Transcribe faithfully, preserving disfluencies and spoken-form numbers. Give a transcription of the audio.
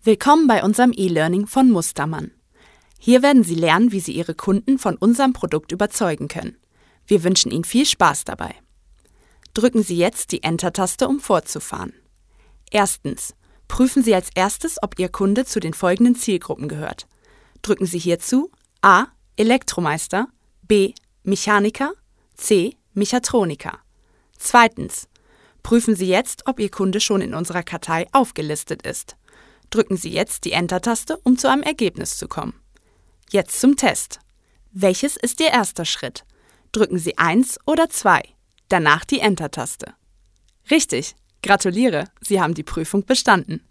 Willkommen bei unserem E-Learning von Mustermann. Hier werden Sie lernen, wie Sie Ihre Kunden von unserem Produkt überzeugen können. Wir wünschen Ihnen viel Spaß dabei. Drücken Sie jetzt die Enter-Taste, um fortzufahren. Erstens. Prüfen Sie als erstes, ob Ihr Kunde zu den folgenden Zielgruppen gehört. Drücken Sie hierzu A. Elektromeister, B. Mechaniker, C. Mechatroniker. Zweitens. Prüfen Sie jetzt, ob Ihr Kunde schon in unserer Kartei aufgelistet ist. Drücken Sie jetzt die Enter-Taste, um zu einem Ergebnis zu kommen. Jetzt zum Test. Welches ist Ihr erster Schritt? Drücken Sie eins oder zwei, danach die Enter-Taste. Richtig, gratuliere, Sie haben die Prüfung bestanden.